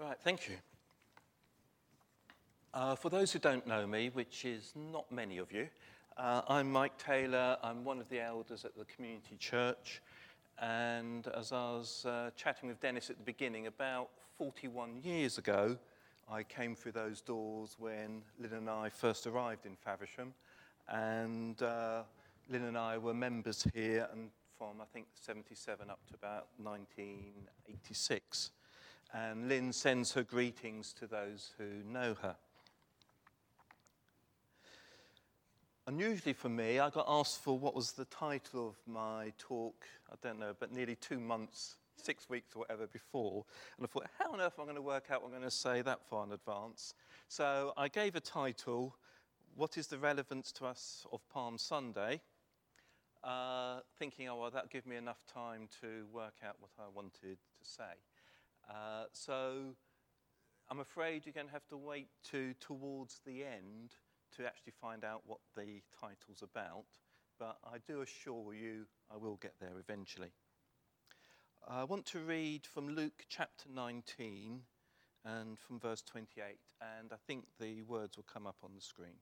Right, thank you. For those who don't know me, which is not many of you, I'm Mike Taylor. I'm one of the elders at the community church. And as I was chatting with Dennis at the beginning, about 41 years ago, I came through those doors when Lynn and I first arrived in Faversham. And Lynn and I were members here and from, I think, 77 up to about 1986. And Lynn sends her greetings to those who know her. Unusually for me, I got asked for what was the title of my talk, I don't know, but nearly 2 months, 6 weeks or whatever before. And I thought, how on earth am I going to work out what I'm going to say that far in advance? So I gave a title, What is the Relevance to Us of Palm Sunday? Thinking, oh, well, that'll give me enough time to work out what I wanted to say. So I'm afraid you're going to have to wait towards the end to actually find out what the title's about, but I do assure you I will get there eventually. I want to read from Luke chapter 19 and from verse 28, and I think the words will come up on the screen.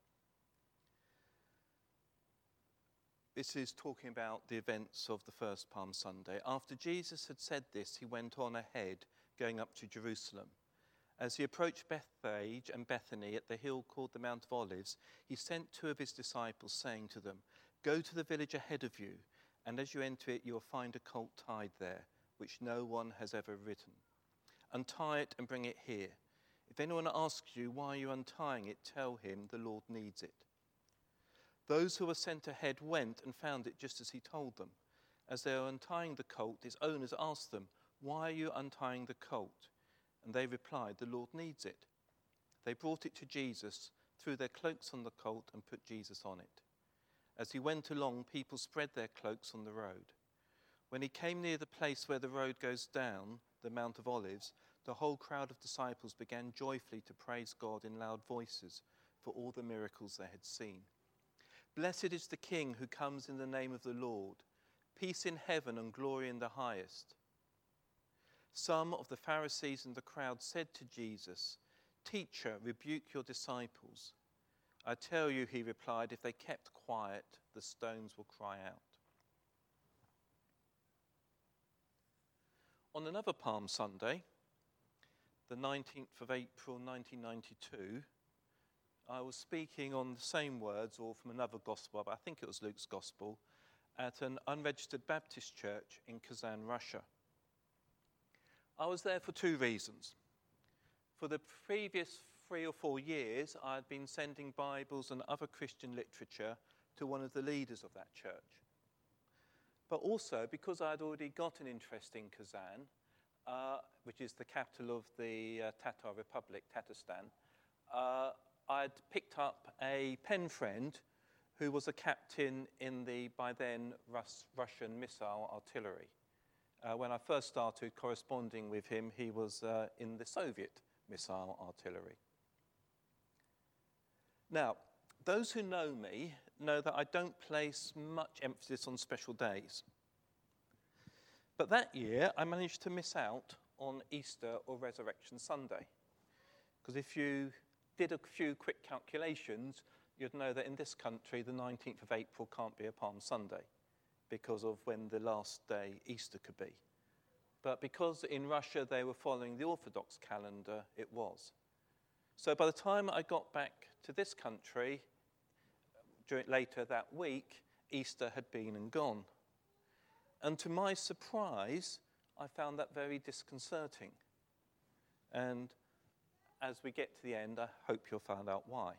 This is talking about the events of the first Palm Sunday. After Jesus had said this, he went on ahead, going up to Jerusalem. As he approached Bethphage and Bethany at the hill called the Mount of Olives, he sent 2 of his disciples, saying to them, "Go to the village ahead of you, and as you enter it, you will find a colt tied there, which no one has ever ridden. Untie it and bring it here. If anyone asks you why you are untying it, tell him the Lord needs it." Those who were sent ahead went and found it just as he told them. As they were untying the colt, its owners asked them, "Why are you untying the colt?" And they replied, "The Lord needs it." They brought it to Jesus, threw their cloaks on the colt, and put Jesus on it. As he went along, people spread their cloaks on the road. When he came near the place where the road goes down, the Mount of Olives, the whole crowd of disciples began joyfully to praise God in loud voices for all the miracles they had seen. "Blessed is the King who comes in the name of the Lord. Peace in heaven and glory in the highest." Some of the Pharisees and the crowd said to Jesus, "Teacher, rebuke your disciples." "I tell you," he replied, "if they kept quiet, the stones will cry out." On another Palm Sunday, the 19th of April 1992, I was speaking on the same words, or from another gospel, but I think it was Luke's gospel, at an unregistered Baptist church in Kazan, Russia. I was there for 2 reasons. For the previous 3 or 4 years, I had been sending Bibles and other Christian literature to one of the leaders of that church. But also because I had already got an interest in Kazan, which is the capital of the Tatar Republic, Tatarstan, I'd picked up a pen friend who was a captain in the, by then, Russian missile artillery. When I first started corresponding with him, he was in the Soviet missile artillery. Now, those who know me know that I don't place much emphasis on special days. But that year, I managed to miss out on Easter or Resurrection Sunday. Because if you did a few quick calculations, you'd know that in this country, the 19th of April can't be a Palm Sunday because of when the last day Easter could be. But because in Russia they were following the Orthodox calendar, it was. So by the time I got back to this country, later that week, Easter had been and gone. And to my surprise, I found that very disconcerting. And as we get to the end, I hope you'll find out why.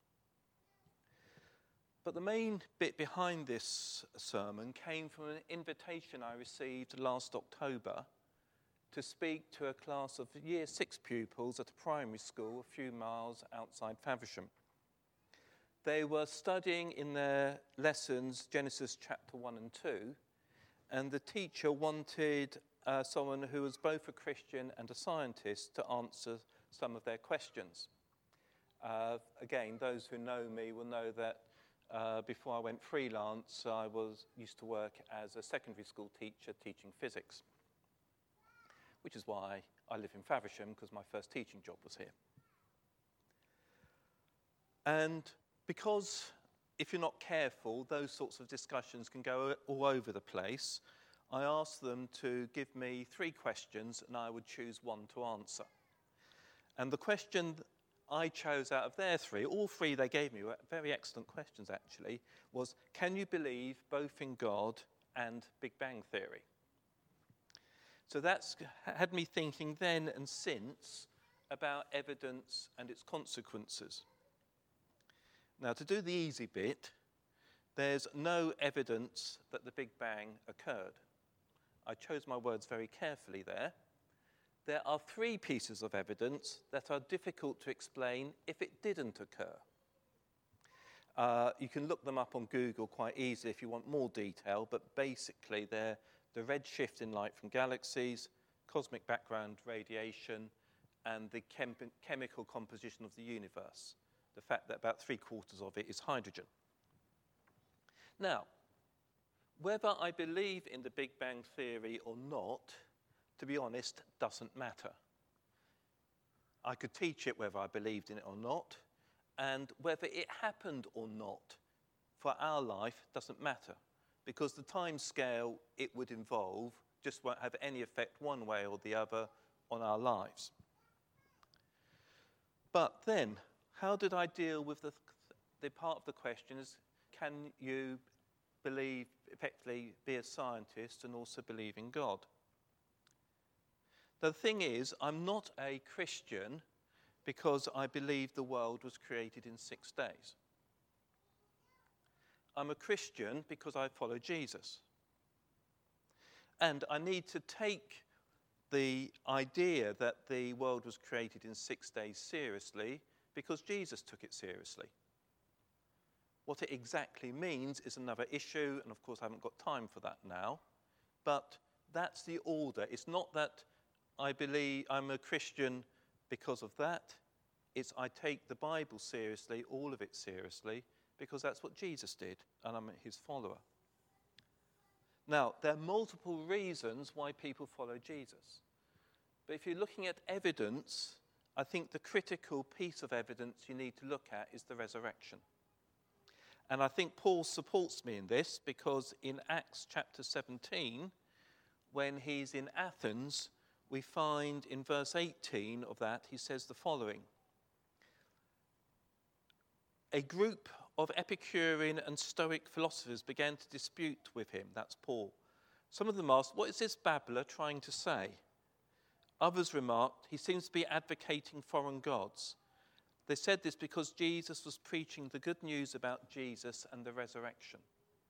But the main bit behind this sermon came from an invitation I received last October to speak to a class of Year 6 pupils at a primary school a few miles outside Faversham. They were studying in their lessons Genesis chapter 1 and 2, and the teacher wanted someone who was both a Christian and a scientist to answer some of their questions. Again, those who know me will know that before I went freelance, I used to work as a secondary school teacher teaching physics. which is why I live in Faversham, because my first teaching job was here. And because if you're not careful, those sorts of discussions can go all over the place, I asked them to give me 3 questions and I would choose one to answer. And the question I chose out of their 3, all 3 they gave me were very excellent questions actually, was can you believe both in God and Big Bang Theory? So that's had me thinking then and since about evidence and its consequences. Now, to do the easy bit, there's no evidence that the Big Bang occurred. I chose my words very carefully there. There are 3 pieces of evidence that are difficult to explain if it didn't occur. You can look them up on Google quite easily if you want more detail, but basically they're the red shift in light from galaxies, cosmic background radiation, and the chemical composition of the universe. The fact that about 3/4 of it is hydrogen. Now, whether I believe in the Big Bang Theory or not, to be honest, doesn't matter. I could teach it whether I believed in it or not, and whether it happened or not for our life doesn't matter, because the time scale it would involve just won't have any effect one way or the other on our lives. But then, how did I deal with the part of the question is, can you believe, effectively be a scientist and also believe in God? The thing is, I'm not a Christian because I believe the world was created in 6 days. I'm a Christian because I follow Jesus. And I need to take the idea that the world was created in 6 days seriously because Jesus took it seriously. What it exactly means is another issue, and of course I haven't got time for that now, but that's the order. It's not that I believe I'm a Christian because of that. It's I take the Bible seriously, all of it seriously, because that's what Jesus did, and I'm his follower. Now, there are multiple reasons why people follow Jesus. But if you're looking at evidence, I think the critical piece of evidence you need to look at is the resurrection. And I think Paul supports me in this because in Acts chapter 17, when he's in Athens, we find in verse 18 of that, he says the following. A group of Epicurean and Stoic philosophers began to dispute with him. That's Paul. Some of them asked, what is this babbler trying to say? Others remarked, he seems to be advocating foreign gods. They said this because Jesus was preaching the good news about Jesus and the resurrection.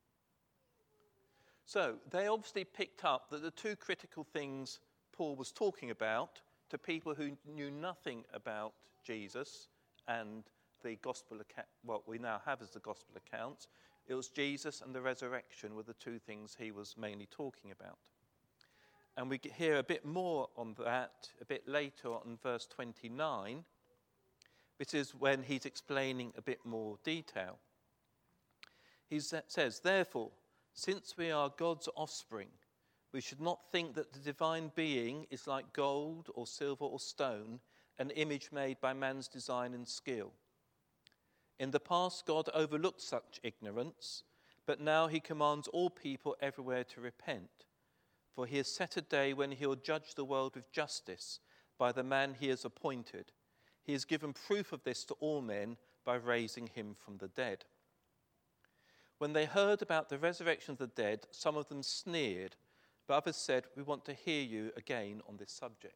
So they obviously picked up that the 2 critical things Paul was talking about to people who knew nothing about Jesus and the gospel account, what we now have as the gospel accounts, it was Jesus and the resurrection were the 2 things he was mainly talking about. And we hear a bit more on that a bit later on verse 29, which is when he's explaining a bit more detail. He says, therefore, since we are God's offspring, we should not think that the divine being is like gold or silver or stone, an image made by man's design and skill. In the past, God overlooked such ignorance, but now he commands all people everywhere to repent. For he has set a day when he will judge the world with justice by the man he has appointed. He has given proof of this to all men by raising him from the dead. When they heard about the resurrection of the dead, some of them sneered, but others said, we want to hear you again on this subject.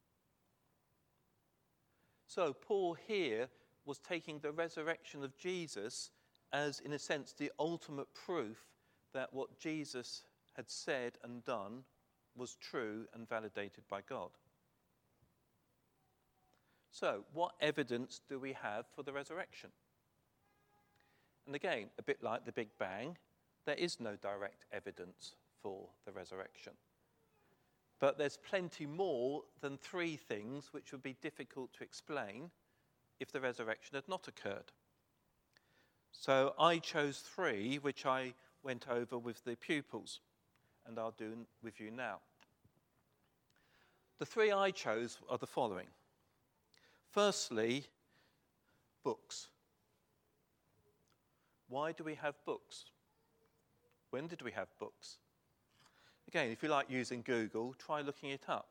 So Paul here was taking the resurrection of Jesus as, in a sense, the ultimate proof that what Jesus had said and done was true and validated by God. So, what evidence do we have for the resurrection? And again, a bit like the Big Bang, there is no direct evidence for the resurrection. But there's plenty more than 3 things which would be difficult to explain if the resurrection had not occurred. So I chose 3, which I went over with the pupils, and I'll do with you now. The three I chose are the following. Firstly, books. Why do we have books? When did we have books? Again, if you like using Google, try looking it up.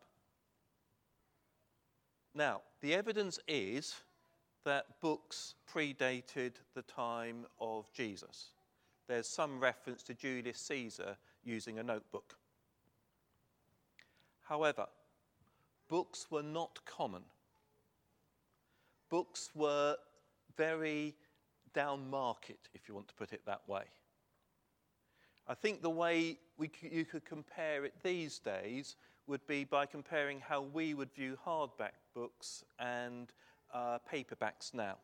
Now, the evidence is that books predated the time of Jesus. There's some reference to Julius Caesar using a notebook. However, books were not common. Books were very down market, if you want to put it that way. I think the way you could compare it these days would be by comparing how we would view hardback books and paperbacks now.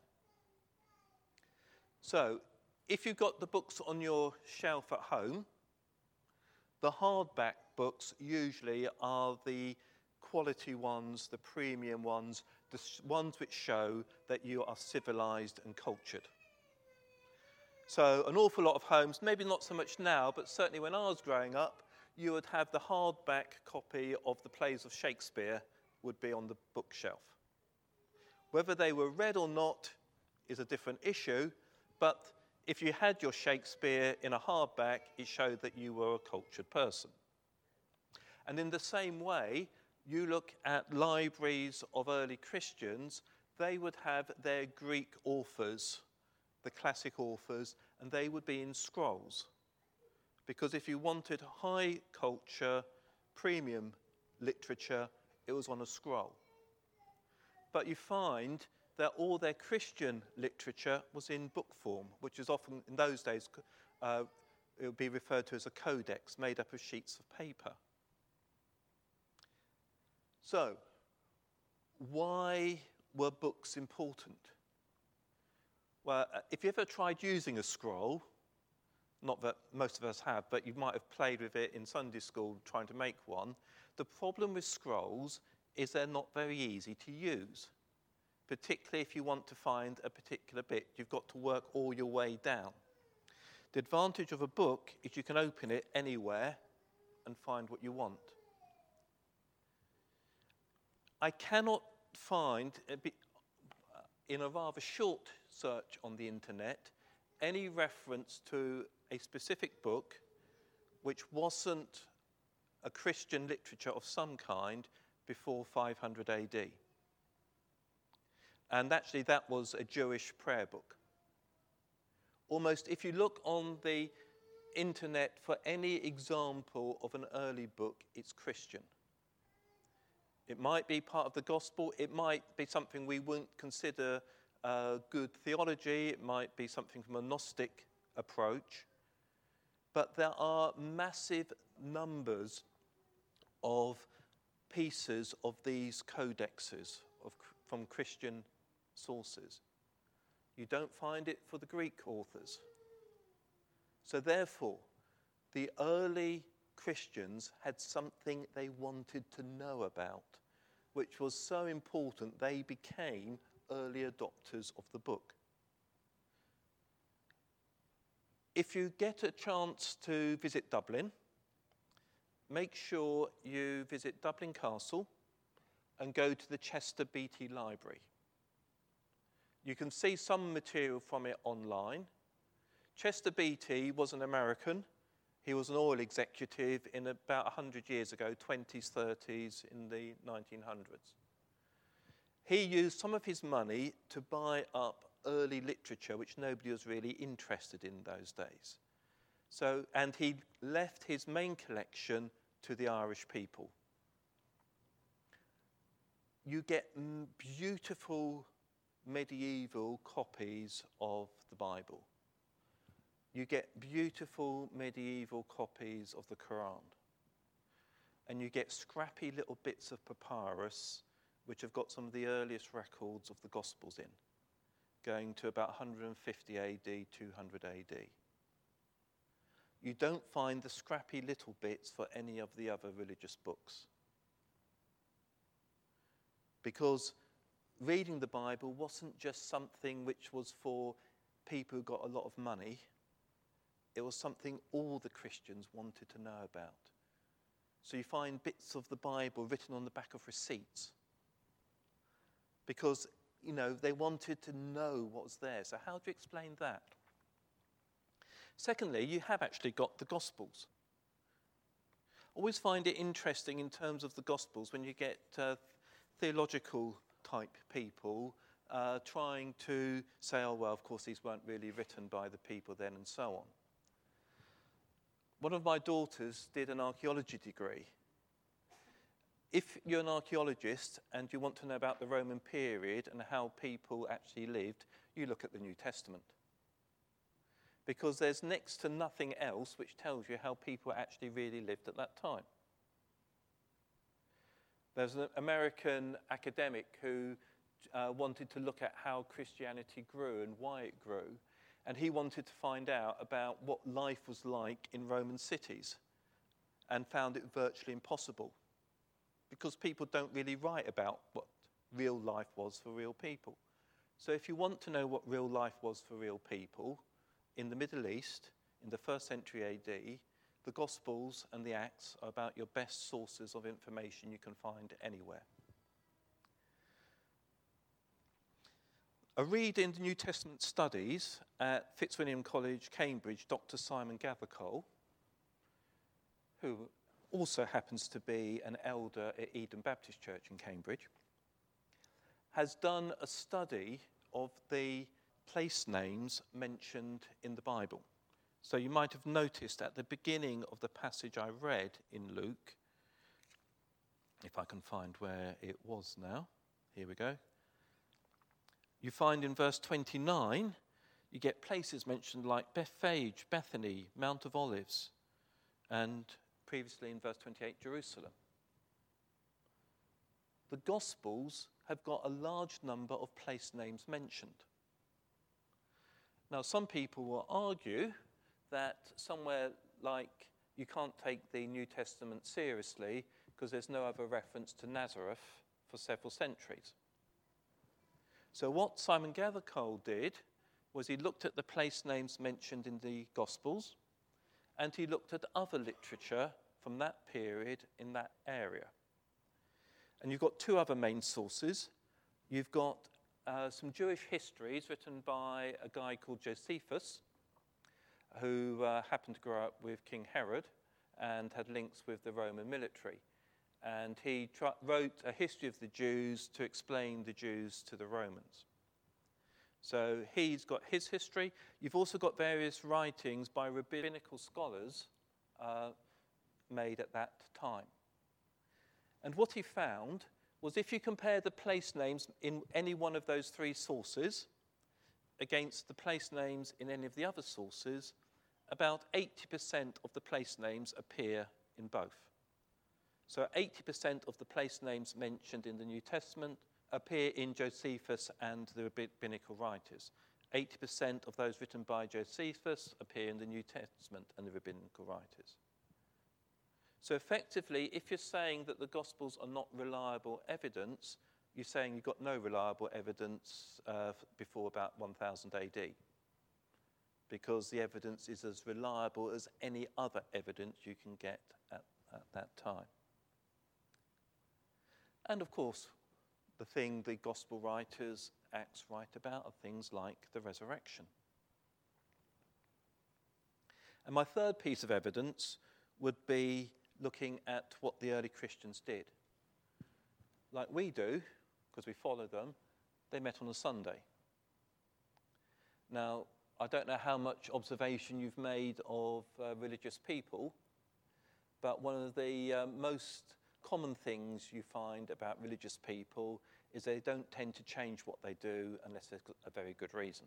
So, if you've got the books on your shelf at home, the hardback books usually are the quality ones, the premium ones, the ones which show that you are civilized and cultured. So an awful lot of homes, maybe not so much now, but certainly when I was growing up, you would have the hardback copy of the plays of Shakespeare would be on the bookshelf. Whether they were read or not is a different issue, but if you had your Shakespeare in a hardback, it showed that you were a cultured person. And in the same way, you look at libraries of early Christians, they would have their Greek authors, the classic authors, and they would be in scrolls. Because if you wanted high culture, premium literature, it was on a scroll. But you find that all their Christian literature was in book form, which is often, in those days, it would be referred to as a codex, made up of sheets of paper. So, why were books important? Well, if you ever tried using a scroll, not that most of us have, but you might have played with it in Sunday school trying to make one, the problem with scrolls is they're not very easy to use, particularly if you want to find a particular bit. You've got to work all your way down. The advantage of a book is you can open it anywhere and find what you want. I cannot find, in a rather short search on the internet, any reference to a specific book which wasn't a Christian literature of some kind before 500 AD. And actually that was a Jewish prayer book. Almost, if you look on the internet for any example of an early book, it's Christian. It might be part of the gospel, it might be something we wouldn't consider good theology, it might be something from a Gnostic approach, but there are massive numbers of pieces of these codexes from Christian sources. You don't find it for the Greek authors. So therefore, the early Christians had something they wanted to know about, which was so important they became early adopters of the book. If you get a chance to visit Dublin, make sure you visit Dublin Castle and go to the Chester Beatty Library. You can see some material from it online. Chester Beatty was an American. He was an oil executive in about 100 years ago, 20s, 30s, in the 1900s. He used some of his money to buy up early literature, which nobody was really interested in those days. And he left his main collection to the Irish people. You get beautiful medieval copies of the Bible. You get beautiful medieval copies of the Quran. And you get scrappy little bits of papyrus which have got some of the earliest records of the Gospels in, going to about 150 AD, 200 AD. You don't find the scrappy little bits for any of the other religious books. Because reading the Bible wasn't just something which was for people who got a lot of money. It was something all the Christians wanted to know about. So you find bits of the Bible written on the back of receipts. Because, they wanted to know what was there. So how do you explain that? Secondly, you have actually got the Gospels. Always find it interesting in terms of the Gospels when you get theological type people trying to say, oh, well, of course, these weren't really written by the people then and so on. One of my daughters did an archaeology degree. If you're an archaeologist and you want to know about the Roman period and how people actually lived, you look at the New Testament. Because there's next to nothing else which tells you how people actually really lived at that time. There's an American academic who wanted to look at how Christianity grew and why it grew. And he wanted to find out about what life was like in Roman cities and found it virtually impossible. Because people don't really write about what real life was for real people. So if you want to know what real life was for real people, in the Middle East, in the 1st century AD, the Gospels and the Acts are about your best sources of information you can find anywhere. A read in the New Testament studies at Fitzwilliam College, Cambridge, Dr. Simon Gathercole, who also happens to be an elder at Eden Baptist Church in Cambridge, has done a study of the place names mentioned in the Bible. So you might have noticed at the beginning of the passage I read in Luke, if I can find where it was now, here we go. You find in verse 29, you get places mentioned like Bethphage, Bethany, Mount of Olives, and previously in verse 28, Jerusalem. The Gospels have got a large number of place names mentioned. Now, some people will argue that somewhere like you can't take the New Testament seriously because there's no other reference to Nazareth for several centuries. So what Simon Gathercole did was he looked at the place names mentioned in the Gospels and he looked at other literature from that period in that area. And you've got two other main sources. You've got some Jewish histories written by a guy called Josephus, who happened to grow up with King Herod and had links with the Roman military. And he wrote a history of the Jews to explain the Jews to the Romans. So he's got his history. You've also got various writings by rabbinical scholars made at that time. And what he found was if you compare the place names in any one of those three sources against the place names in any of the other sources, about 80% of the place names appear in both. So 80% of the place names mentioned in the New Testament appear in Josephus and the rabbinical writers. 80% of those written by Josephus appear in the New Testament and the rabbinical writers. So effectively, if you're saying that the Gospels are not reliable evidence, you're saying you've got no reliable evidence before about 1000 AD. Because the evidence is as reliable as any other evidence you can get at that time. And of course, the thing the Gospel writers, Acts, write about are things like the resurrection. And my third piece of evidence would be looking at what the early Christians did. Like we do, because we follow them, they met on a Sunday. Now, I don't know how much observation you've made of religious people, but one of the most common things you find about religious people is they don't tend to change what they do unless there's a very good reason.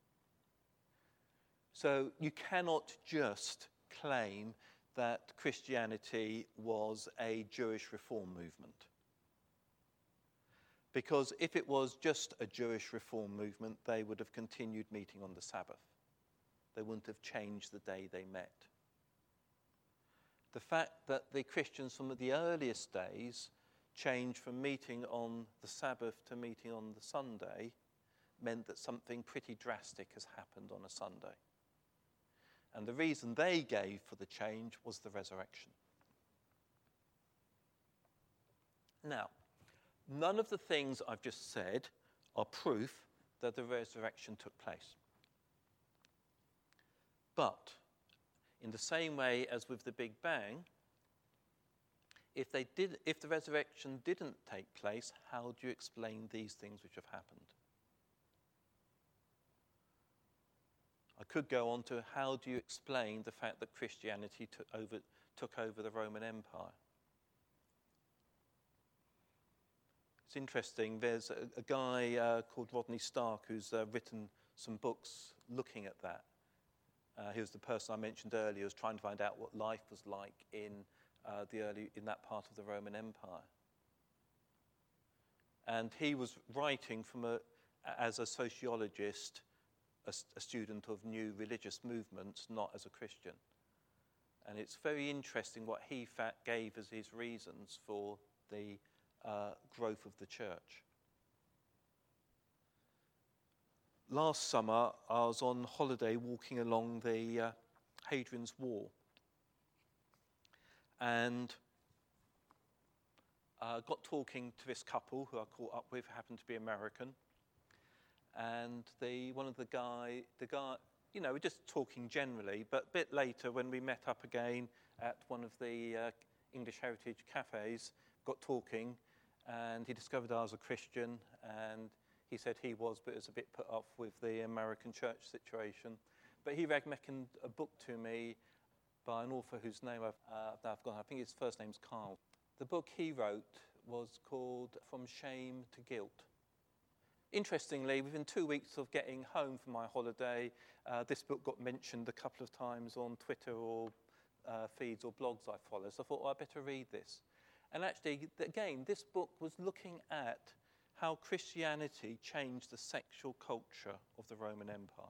So you cannot just claim that Christianity was a Jewish reform movement. Because if it was just a Jewish reform movement, they would have continued meeting on the Sabbath. They wouldn't have changed the day they met. The fact that the Christians from the earliest days changed from meeting on the Sabbath to meeting on the Sunday meant that something pretty drastic has happened on a Sunday. And the reason they gave for the change was the resurrection. Now, none of the things I've just said are proof that the resurrection took place. But in the same way as with the Big Bang, if the resurrection didn't take place, how do you explain these things which have happened? I could go on to how do you explain the fact that Christianity took over the Roman Empire? It's interesting, there's a guy called Rodney Stark who's written some books looking at that. He was the person I mentioned earlier who was trying to find out what life was like in that part of the Roman Empire. And he was writing as a sociologist, a student of new religious movements, not as a Christian. And it's very interesting what he gave as his reasons for the growth of the church. Last summer, I was on holiday walking along the Hadrian's Wall. And I got talking to this couple who I caught up with, happened to be American. And one of the guy, we're just talking generally, but a bit later when we met up again at one of the English Heritage cafes, got talking, and he discovered I was a Christian, and he said he was, but was a bit put off with the American church situation. But he recommended a book to me by an author whose name I've forgotten. I think his first name's Carl. The book he wrote was called From Shame to Guilt. Interestingly, within 2 weeks of getting home from my holiday, this book got mentioned a couple of times on Twitter or feeds or blogs I follow. So I thought, I better read this. And actually, again, this book was looking at how Christianity changed the sexual culture of the Roman Empire.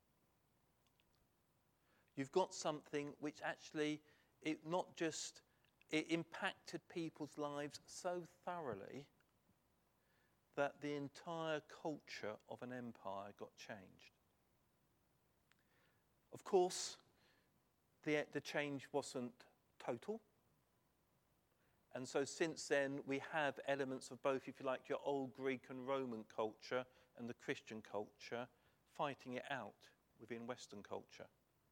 You've got something which actually, it impacted people's lives so thoroughly that the entire culture of an empire got changed. Of course, the change wasn't total. And so since then, we have elements of both, if you like, your old Greek and Roman culture and the Christian culture fighting it out within Western culture.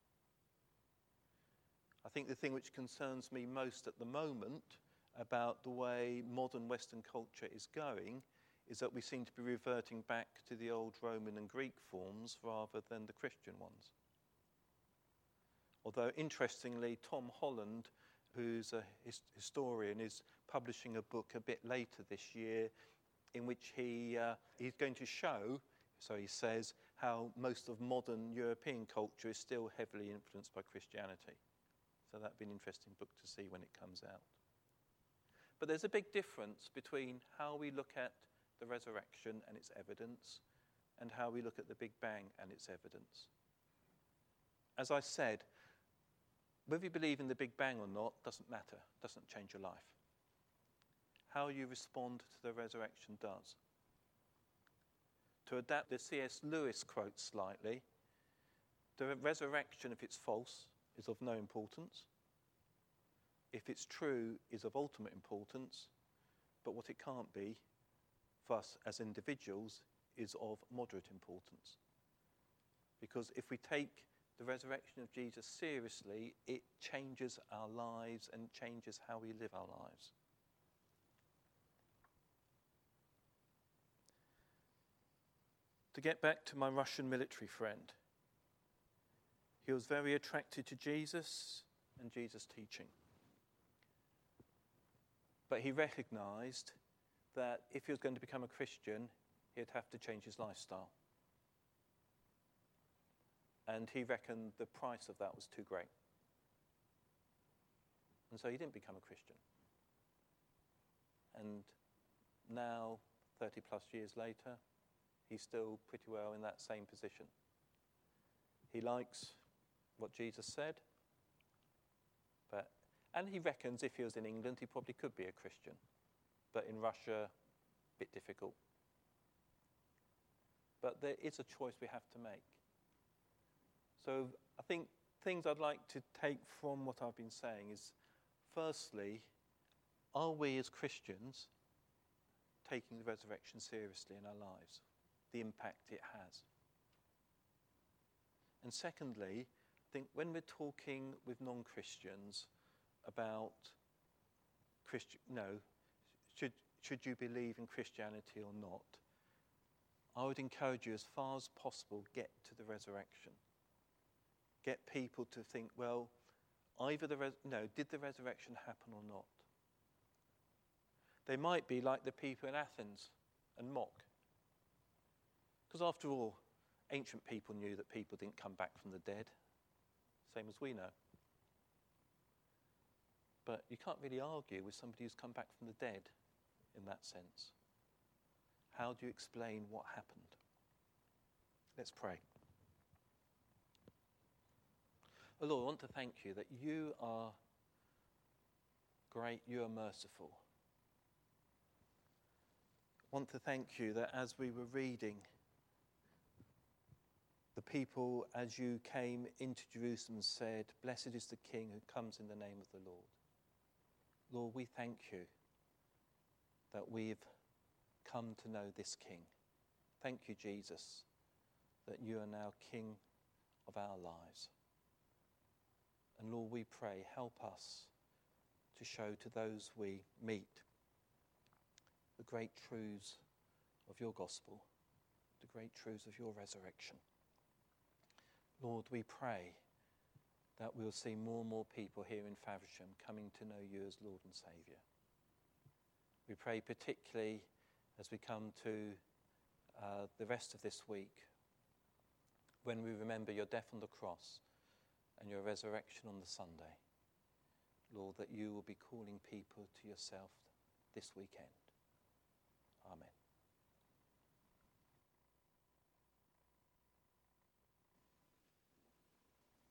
I think the thing which concerns me most at the moment about the way modern Western culture is going is that we seem to be reverting back to the old Roman and Greek forms rather than the Christian ones. Although, interestingly, Tom Holland, who's a historian, is publishing a book a bit later this year in which he's going to show, so he says, how most of modern European culture is still heavily influenced by Christianity. So that'd be an interesting book to see when it comes out. But there's a big difference between how we look at the resurrection and its evidence and how we look at the Big Bang and its evidence. As I said, whether you believe in the Big Bang or not doesn't matter, doesn't change your life. How you respond to the resurrection does. To adapt the C.S. Lewis quote slightly, the resurrection, if it's false, is of no importance. If it's true, is of ultimate importance. But what it can't be, for us as individuals, is of moderate importance. Because if we take the resurrection of Jesus seriously, it changes our lives and changes how we live our lives. To get back to my Russian military friend, he was very attracted to Jesus and Jesus' teaching. But he recognized that if he was going to become a Christian, he'd have to change his lifestyle. And he reckoned the price of that was too great. And so he didn't become a Christian. And now, 30 plus years later, he's still pretty well in that same position. He likes what Jesus said, and he reckons if he was in England, he probably could be a Christian. But in Russia, a bit difficult. But there is a choice we have to make. So I think things I'd like to take from what I've been saying is, firstly, are we as Christians taking the resurrection seriously in our lives, the impact it has. And secondly, I think when we're talking with non-Christians about should you believe in Christianity or not, I would encourage you as far as possible, get to the resurrection. Get people to think, well, either did the resurrection happen or not? They might be like the people in Athens and mock. Because after all, ancient people knew that people didn't come back from the dead, same as we know. But you can't really argue with somebody who's come back from the dead in that sense. How do you explain what happened? Let's pray. Oh Lord, I want to thank you that you are great, you are merciful. I want to thank you that as we were reading, the people, as you came into Jerusalem, said, "Blessed is the King who comes in the name of the Lord." Lord, we thank you that we've come to know this King. Thank you, Jesus, that you are now King of our lives. And Lord, we pray, help us to show to those we meet the great truths of your gospel, the great truths of your resurrection. Lord, we pray that we'll see more and more people here in Faversham coming to know you as Lord and Saviour. We pray particularly as we come to the rest of this week, when we remember your death on the cross and your resurrection on the Sunday, Lord, that you will be calling people to yourself this weekend. Amen.